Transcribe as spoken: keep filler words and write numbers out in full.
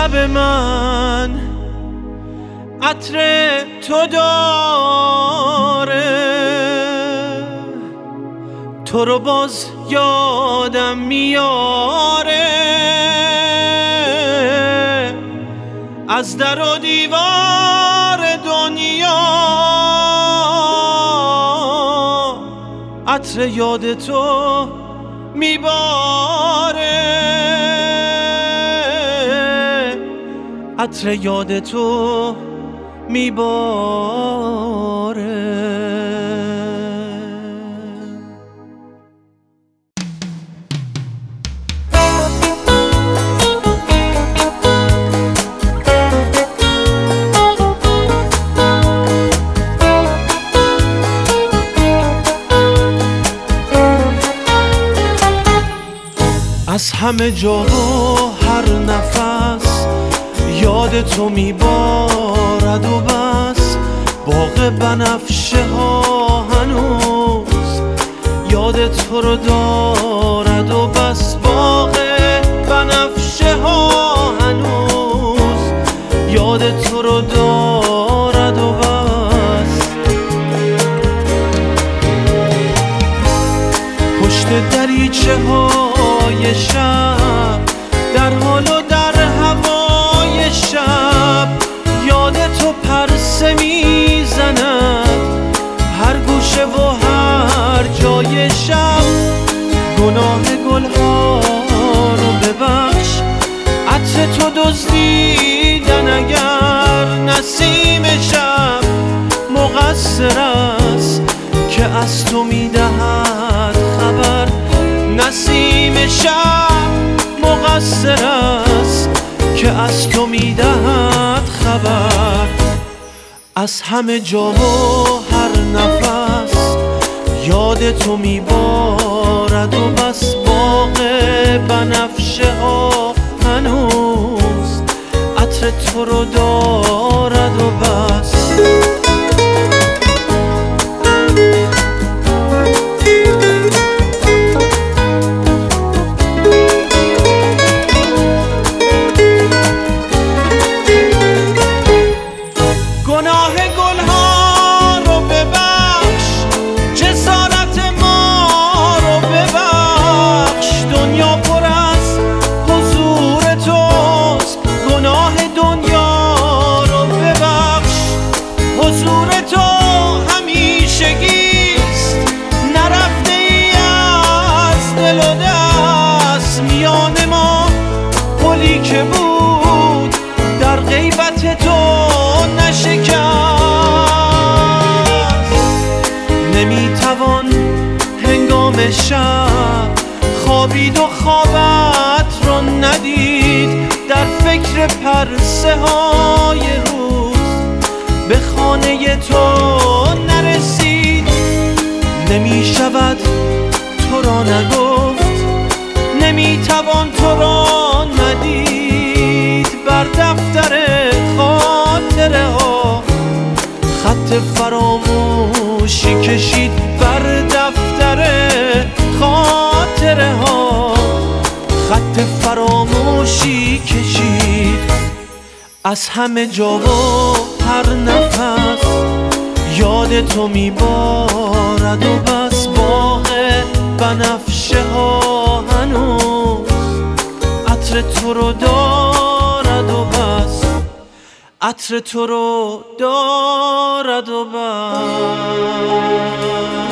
شب من عطر تو داره، تو رو باز یادم میاره، از در و دیوار دنیا عطر یاد تو میباره، عطر یاد تو میباره. از همه جا و هر نفس یاد تو میبارد و بس، باغ بنفشه ها هنوز یاد تو رو دارد و بس، باغ بنفشه ها هنوز یاد تو رو دارد و بس. پشت دریچه های شب در حال و در هوای شب یاد تو پرسه میزند هر گوشه و هر جای شب. گناه گلها رو ببخش، عطر تو دزدیدن اگر نسیم شب مقصر است که از تو میدهد خبر. نسیم شب مقصر است که از تو میدهد خبر. از همه جا و هر نفس یاد تو میبارد و بس، باغ بنفشه ها هنوز عطر تو رو دارد و بس. گناه گلها رو ببخش، جسارت ما رو ببخش، دنیا پر از حضور توست. گناه دنیا رو ببخش، حضور تو همیشگیست، نرفته ای از دل و دست. میان ما پلی که بود در غیبت تو نشکست، نمیتوان هنگام شب خوابید و خوابت رو ندید، در فکر پرسه های روز به خانه تو نرسید. نمیشود تو را نگفت، نمیتوان تو را ندید، بر دفتر خاطره ها خط فراموشی کشید. بر دفتر خاطره ها خط فراموشی کشید. از همه جا و هر نفس یاد تو میبارد و بس، باغ بنفشه ها هنوز عطر تو رو دارد و بس، عطر تو رو دارد و بس.